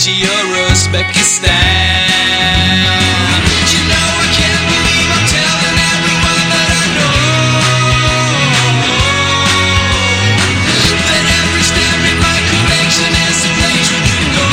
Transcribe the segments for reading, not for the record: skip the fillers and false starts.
Fiji or Uzbekistan. You know I can't believe I'm telling everyone that I know that every stamp in my collection is a place we can go.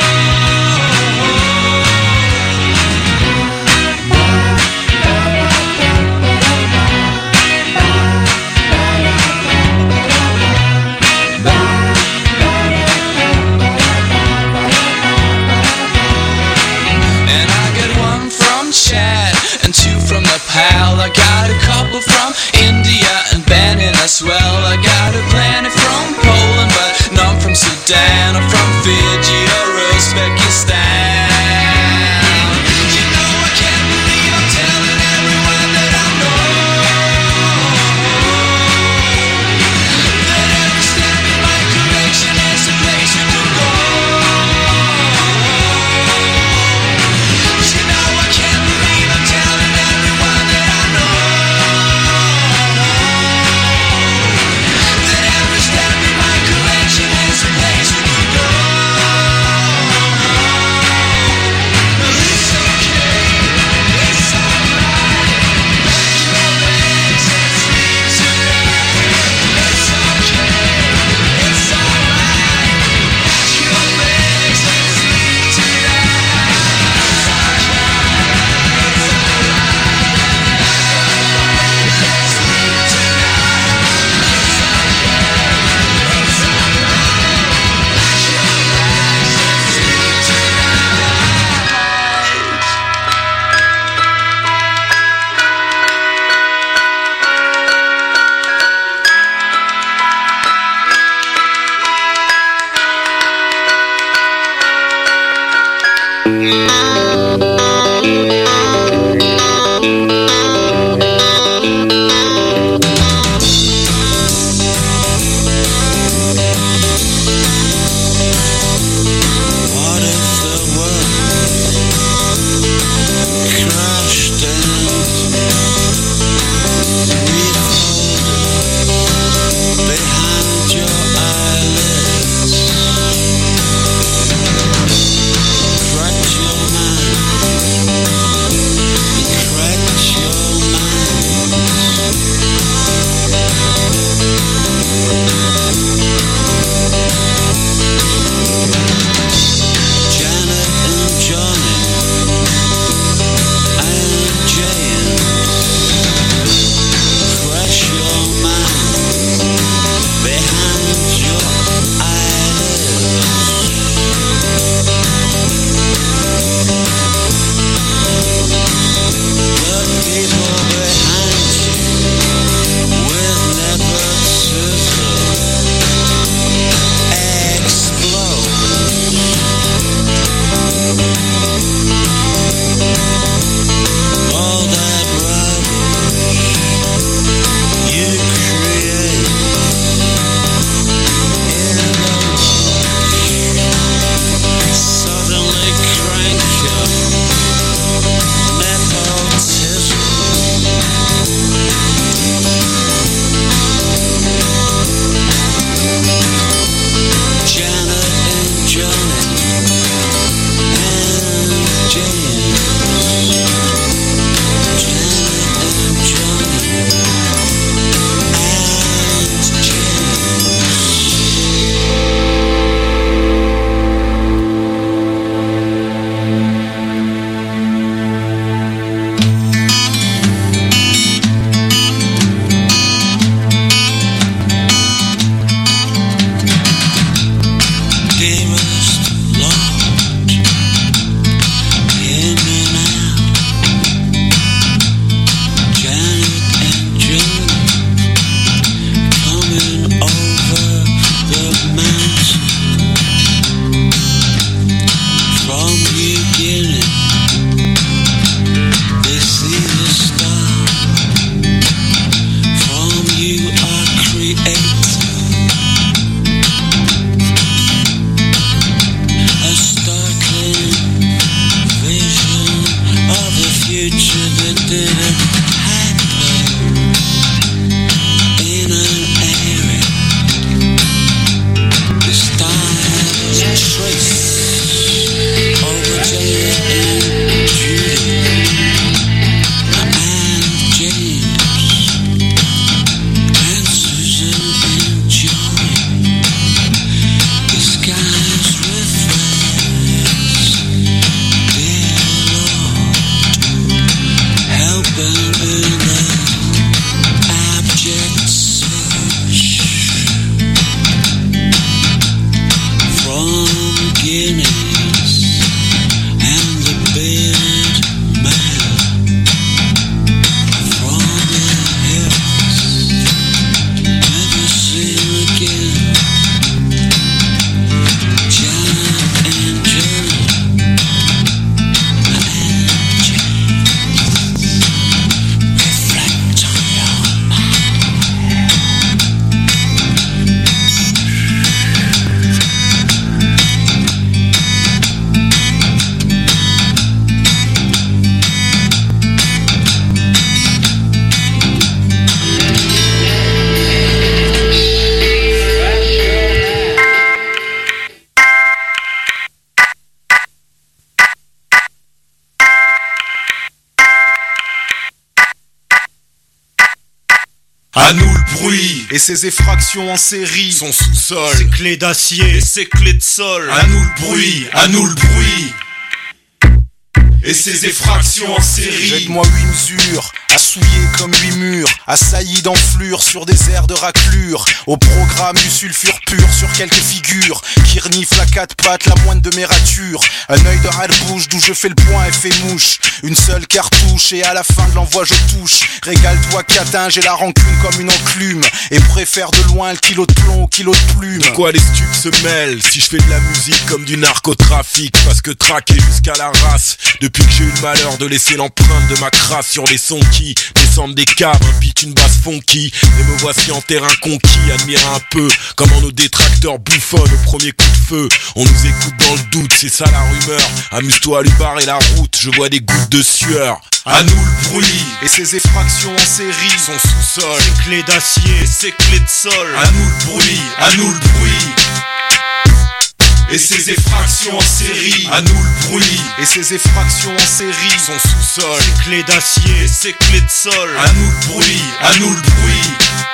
Chad and 2 from Nepal. I got a couple from India and Benin as well. I got a planet from Poland, but none from Sudan or from Fiji or Uzbekistan. You know I can't believe I'm telling everyone that I know that every stamp in my collection is a place we can go. beginnings and the bearded man from the hills, never seen again. John and Joe and James, reflect on your À nous le bruit et ses effractions en série. Son sous-sol, ses clés d'acier et ses clés de sol. À nous le bruit, à nous le bruit et ses effractions en série. Jette-moi 8 mesures, assouillé comme 8 murs, assailli d'enflure sur des airs de raclure. Au programme du sulfure pur sur quelques figures qui reniflent la quatre pattes, la moindre de mes ratures. Un œil de rat de bouche d'où je fais le point et fais mouche. Une seule cartouche et à la fin de l'envoi je touche. Régale-toi catin, j'ai la rancune comme une enclume et préfère de loin le kilo de plomb au kilo de plume. De quoi les stups se mêlent si je fais de la musique comme du narcotrafic? Parce que traqué jusqu'à la race depuis que j'ai eu le malheur de laisser l'empreinte de ma crasse sur les sons qui descendent des caves, un beat, une basse funky. Et me voici en terrain conquis, admirer un peu comment nos détracteurs bouffonnent au premier coup de feu. On nous écoute dans le doute, c'est ça la rumeur. Amuse-toi à lui barrer la route, je vois des gouttes de sueur. À nous le bruit et ses effractions en série. Son sous-sol, ses clés d'acier et ses clés de sol. À nous le bruit, à nous le bruit et ses effractions en série. À nous le bruit et ses effractions en série. Son sous-sol, ses clés d'acier et ses clés de sol. À nous le bruit, à nous le bruit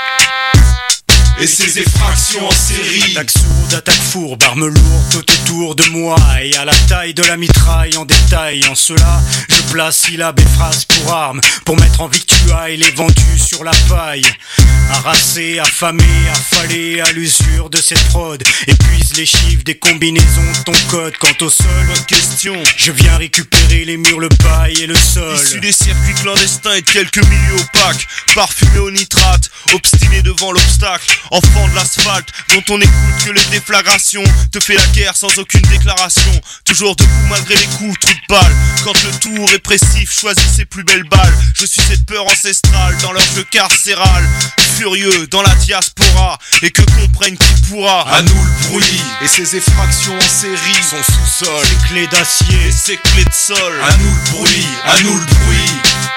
et ses effractions en série. Attaque sourde, attaque fourbe, arme lourde tout autour de moi. Et à la taille de la mitraille en détail. En cela, je place syllabes et phrases pour armes, pour mettre en victuailles les vendus sur la paille. Harassé, affamé, affalé à l'usure de cette prod. Épuise les chiffres des combinaisons de ton code. Quant au sol, bonne question, je viens récupérer les murs, le paille et le sol. Issu des circuits clandestins et de quelques milieux opaques, parfumé au nitrate, obstiné devant l'obstacle. Enfant de l'asphalte, dont on écoute que les déflagrations. Te fait la guerre sans aucune déclaration. Toujours debout malgré les coups, trou de balle. Quand le tour répressif choisit ses plus belles balles. Je suis cette peur ancestrale dans leur jeu carcéral. Furieux dans la diaspora, et que comprenne qui pourra. À nous le bruit et ses effractions en série. Son sous-sol, ses clés d'acier et ses clés de sol. À nous le bruit, à nous le bruit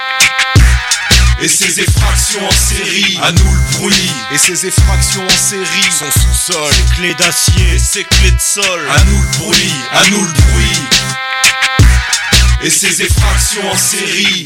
et ses effractions en série. À nous le bruit et ses effractions en série. Son sous-sol, ses clés d'acier et ses clés de sol. À nous le bruit, à nous le bruit et ses effractions en série.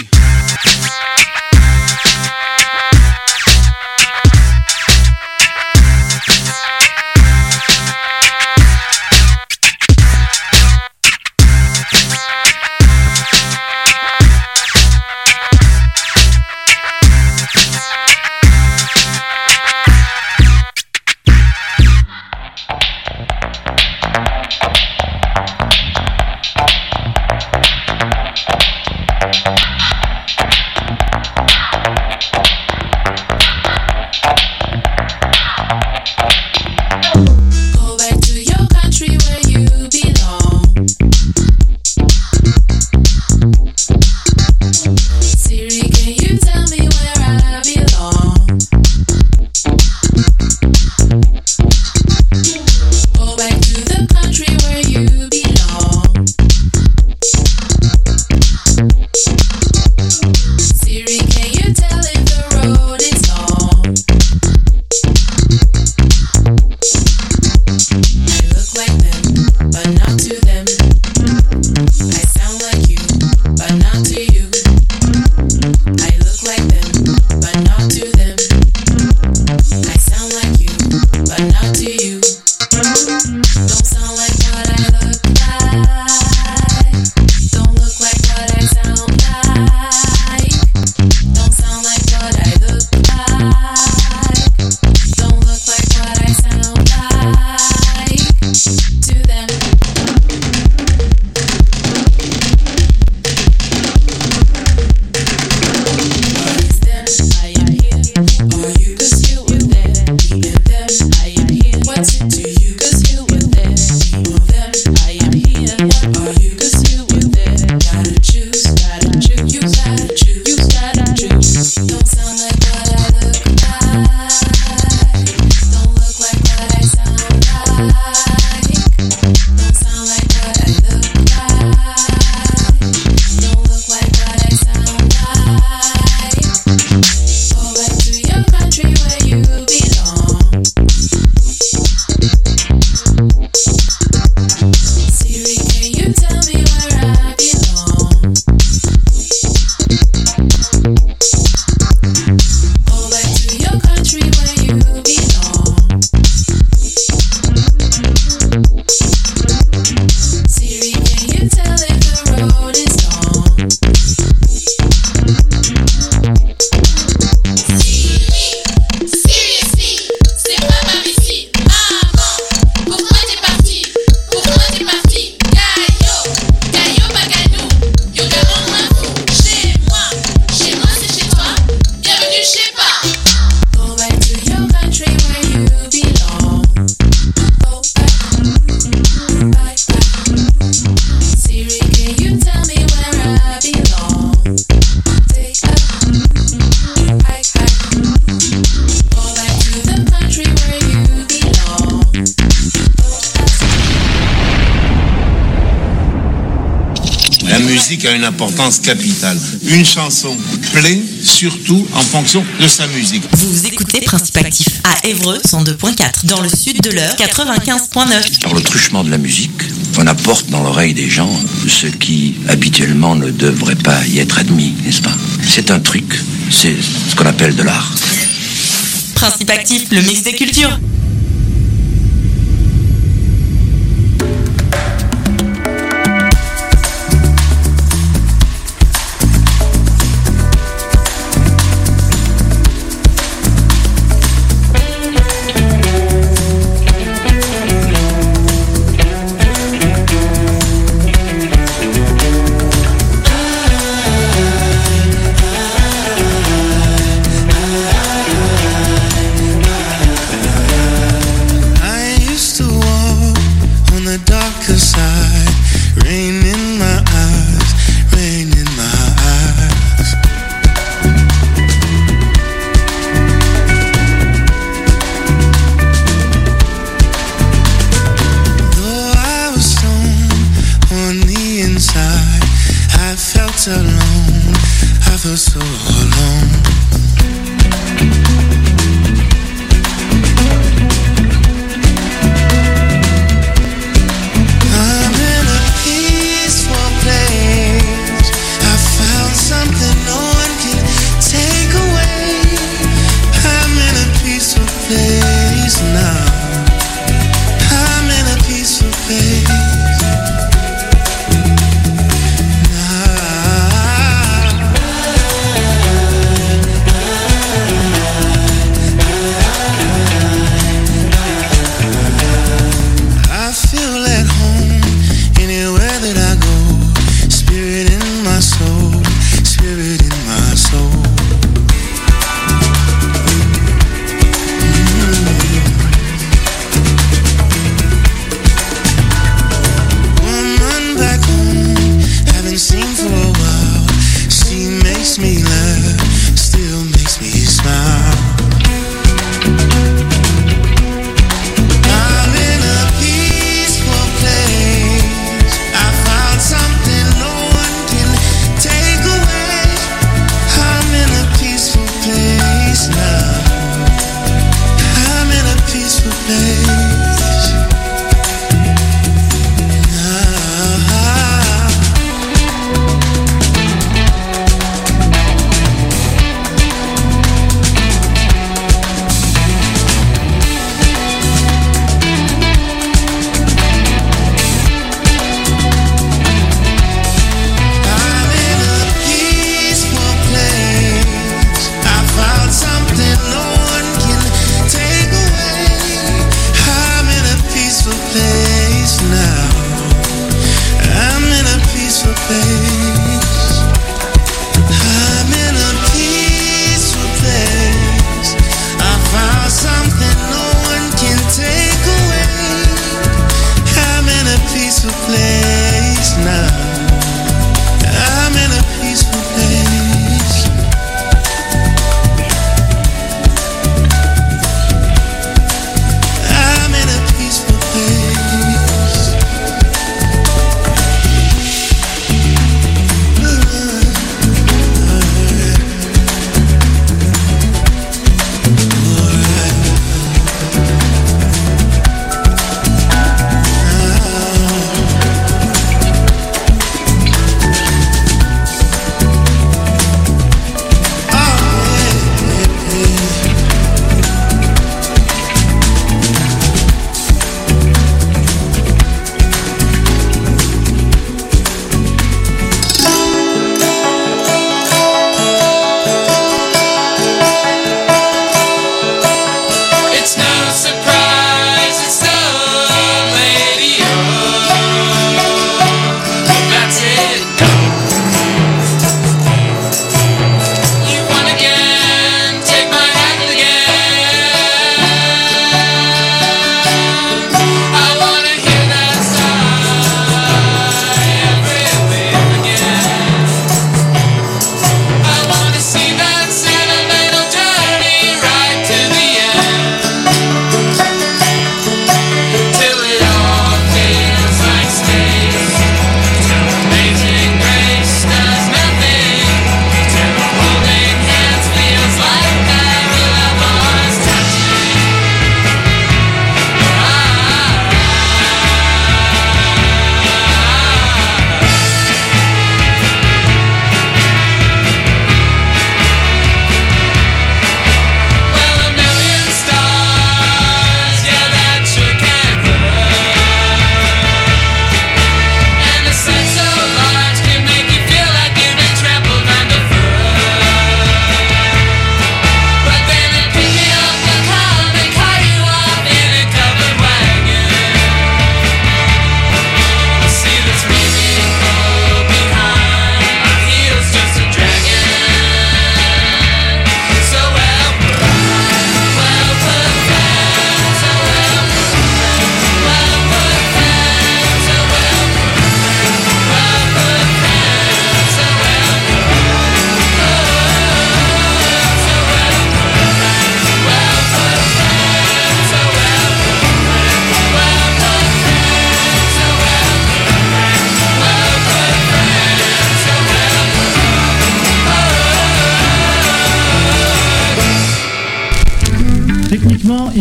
musique a une importance capitale. Une chanson plaît surtout en fonction de sa musique. Vous écoutez Principe Actif à Évreux 102.4, dans le sud de l'Eure 95.9. Par le truchement de la musique, on apporte dans l'oreille des gens ce qui habituellement ne devrait pas y être admis, n'est-ce pas? C'est un truc, c'est ce qu'on appelle de l'art. Principe Actif, le mix des cultures.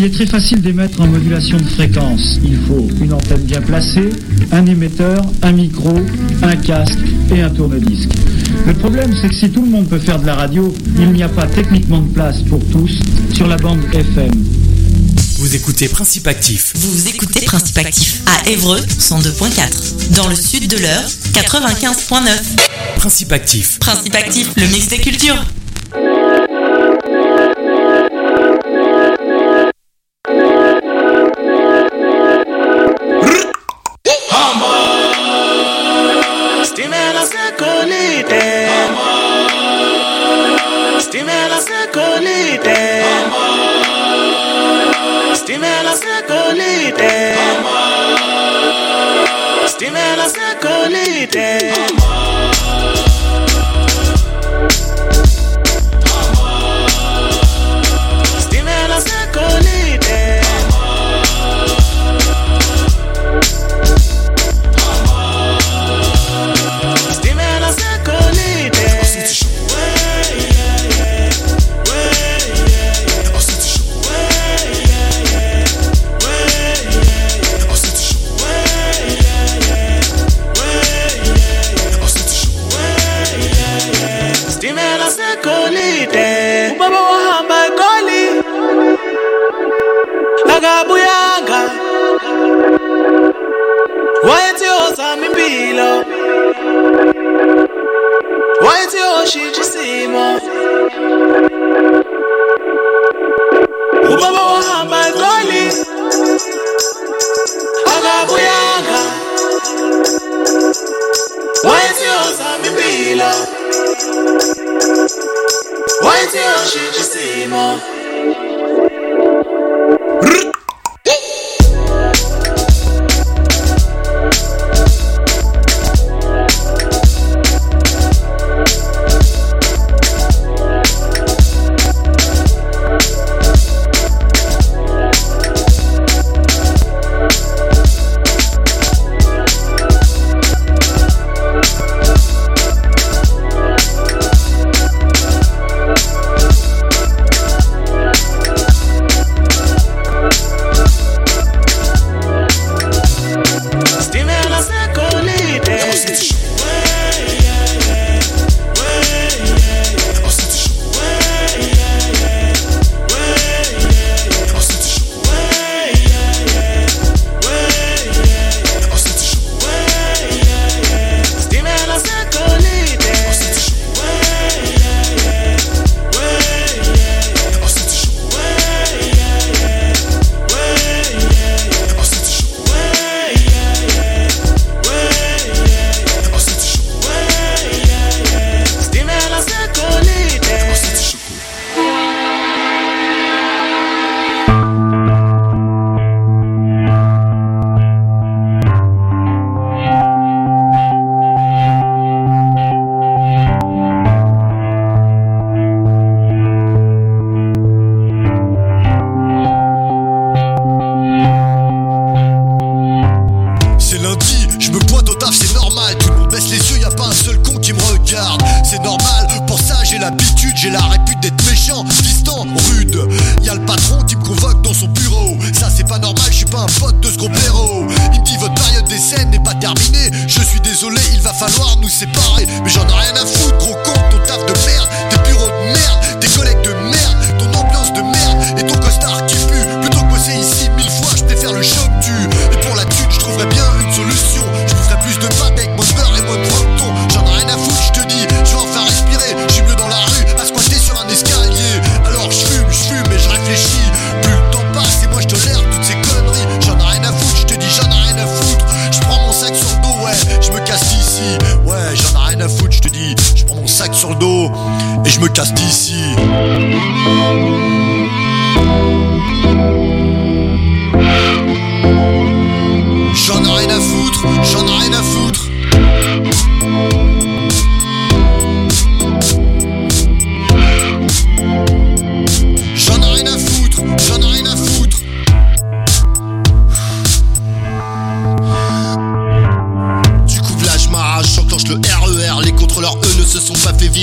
Il est très facile d'émettre en modulation de fréquence. Il faut une antenne bien placée, un émetteur, un micro, un casque et un tourne-disque. Le problème, c'est que si tout le monde peut faire de la radio, il n'y a pas techniquement de place pour tous sur la bande FM. Vous écoutez Principe Actif. Vous écoutez Principe Actif à Évreux 102.4. Dans le sud de l'Eure 95.9. Principe Actif. Principe Actif, le mix des cultures.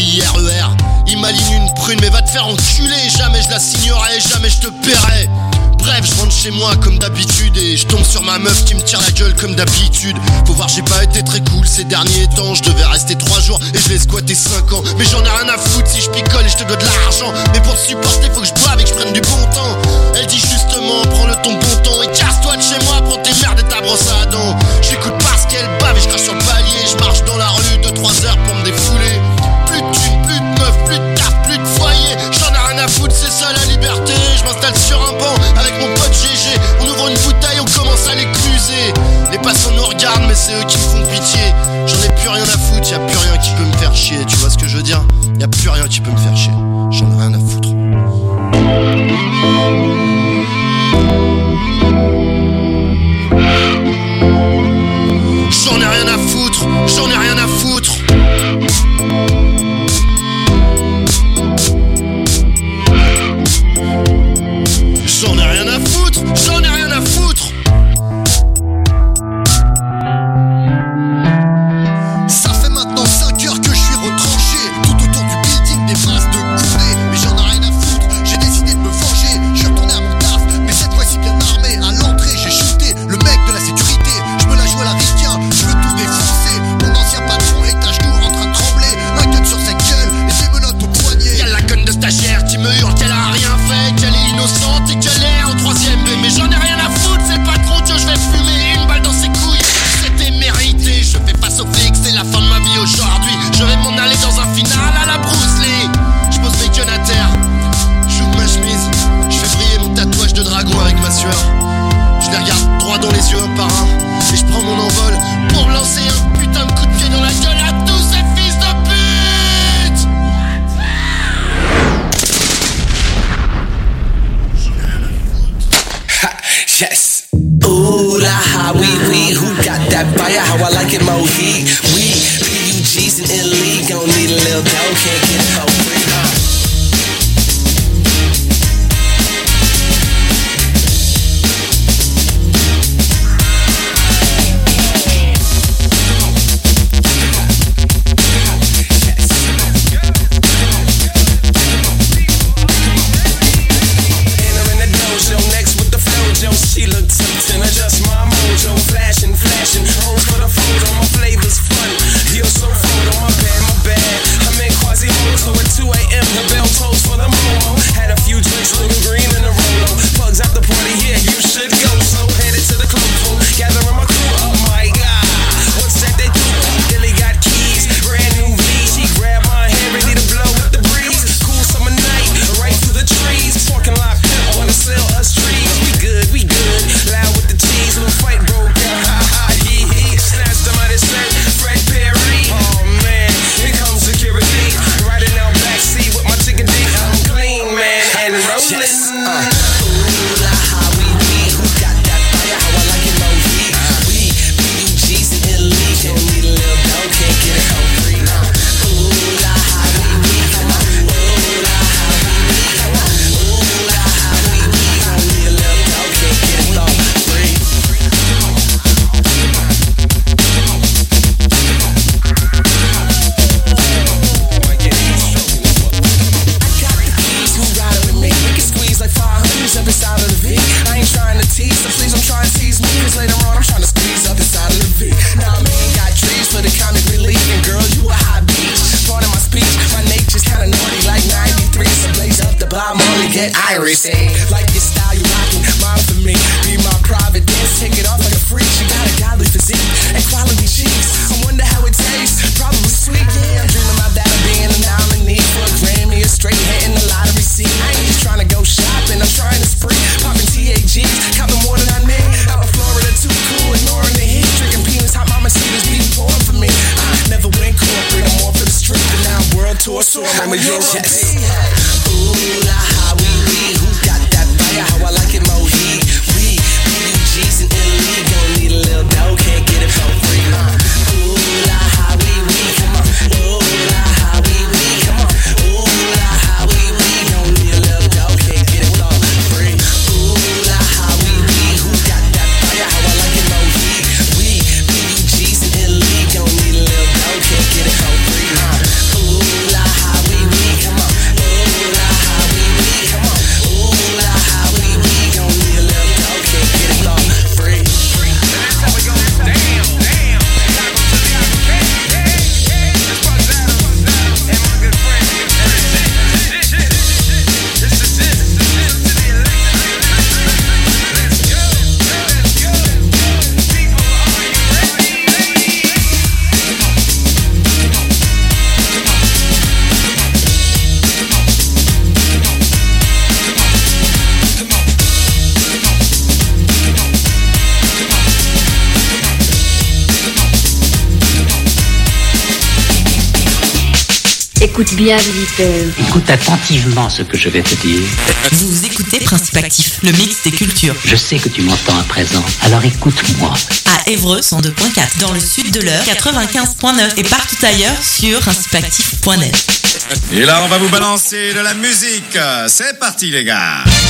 Ils m'alignent une prune mais va te faire enculer. Jamais je la signerai, jamais je te paierai. Bref, je rentre chez moi comme d'habitude et je tombe sur ma meuf qui me tire la gueule comme d'habitude. Faut voir, j'ai pas été très cool ces derniers temps. Je devais rester 3 jours et je l'ai squatté 5 ans. Mais j'en ai rien à foutre si je picole et je te dois de l'argent. Mais pour te supporter faut que je boive et que je prenne du bon temps. Elle dit justement, prends-le ton bon temps et casse-toi de chez moi, prends tes merdes et ta brosse à dents. J'écoute parce qu'elle bave et je crache sur le palier. Je marche dans la rue 2-3 heures pour me défouler. Plus de thunes, plus de meufs, plus de taf, plus de foyer. J'en ai rien à foutre, c'est ça la liberté. Je m'installe sur un banc avec mon pote GG. On ouvre une bouteille, on commence à l'écluser. Les passants nous regardent mais c'est eux qui me font pitié. J'en ai plus rien à foutre, y'a plus rien qui peut me faire chier. Tu vois ce que je veux dire? Y'a plus rien qui peut me faire chier. J'en ai rien à foutre. J'en ai rien à foutre, j'en ai rien à foutre. J'en ai rien à foutre, j'en ai rien à foutre. Ça fait maintenant 5 heures que je suis retranché tout autour du building, des masses de courées. Mais j'en ai rien à foutre, j'ai décidé de me venger. Je suis retourné à mon taf, mais cette fois-ci bien armé. À l'entrée j'ai shooté le mec de la sécurité. Je me la joue à la ricain, je veux tout défoncer. Mon ancien patron est à genoux en train de trembler. Un gun sur sa gueule et des menottes au poignet. Y'a la conne de stagiaire qui me hurle qu'elle a rien fait, qu'elle est innocente et qu'elle est en 3ème B. Mais j'en ai rien à foutre, c'est le patron que je vais fumer. Une balle dans ses couilles, c'était mérité. Je fais face au fait que c'est la fin de ma vie aujourd'hui. Je vais m'en aller dans un final à la Bruce Lee. Je pose mes guns à terre, j'ouvre ma chemise, je fais briller mon tatouage de dragon avec ma sueur. Je les regarde droit dans les yeux un par un et je prends mon envol pour me lancer un putain de coup de pied dans la gueule à tous ces fils de pute. Yes. Ooh, la ha, we, who got that fire? How I like it, mo heat. We, PUGs and Italy, gon' need a little dough, can't get it for free, she looked tempting, adjust my mojo, flashing, hoes for the photo, my flavor's fun, you're so photo, my bad, I'm in Quasimodo at 2 a.m., the bell tolls for the momo, had a few drinks, little green in the Rolo, pugs out the party, yeah, you should go, so headed to the club, full, gathering my crew, oh my god, what's that they do, Billy got keys, brand new V, she grabbed my hand, ready to blow with the breeze, cool summer night, right through the trees, talking like pimp, wanna sell us trees, we good, loud with the cheese, little fight broke out, ha ha, he, snatched them out his shirt, Fred Perry, oh man, here comes security, riding out backseat with my chicken dick, I'm clean, man, and rolling, ooh, la ha, we, who got that fire, how I like it, low heat, we, PUGs in Italy, don't need a little dough, can't get it home free, ooh, la ha, we, come on, ooh, la ha, we, come on, ooh, la ha, we, don't need a little dough, can't get it all free. I got the keys, who ride with me? We can squeeze like 500s up inside of the V. I ain't trying to tease, so please don't try and tease me, cause later on I'm trying to squeeze up inside of the V. Now I mean, got trees for the comic relief, and girl, you a hot beach. Part of my speech, my nature's kinda naughty, like 93, so blaze up the bomb, only get Irish, eh? Like your style, you rockin', mine for me. Be my private dance, take it off like a freak. She got a godly physique and quality cheeks. I wonder how it tastes, probably sweet. Yeah, I'm dreaming about that, being a nominee for a Grammy, or straight hitting the lottery seat. I ain't just trying to go shopping, I'm trying to spree. Popping TAGs, copping more than I need. Out of Florida, too cool, ignoring the heat. Drinking peanuts, hot mama Mercedes, be pouring for me. I never went corporate, I'm more for the street. But now I'm world tour, so I'm a Europe. Ooh, la ha, we, who got that fire? How I like it, mo heat. We, PUGs in Italy, gon' need a little dough, can't get it for free. Ooh, la ha, we, come on. Ooh, la ha, we, come on. Ooh, la ha, we, gon' need a little dough, can't get it for free. Ooh, la ha, we, who got that fire? How I like it, mo heat. We, PUGs in Italy, gon' need a little dough, can't get it for free. Ooh, la ha, we, come on. Ooh, la ha, we, come on. Ooh, la ha, we, Écoute bien, visiteur. Écoute attentivement ce que je vais te dire. Vous écoutez Principe Actif, le mix des cultures. Je sais que tu m'entends à présent, alors écoute-moi. À Évreux 102.4, dans le sud de l'Eure 95.9 et partout ailleurs sur principeactif.net. Et là, on va vous balancer de la musique. C'est parti, les gars.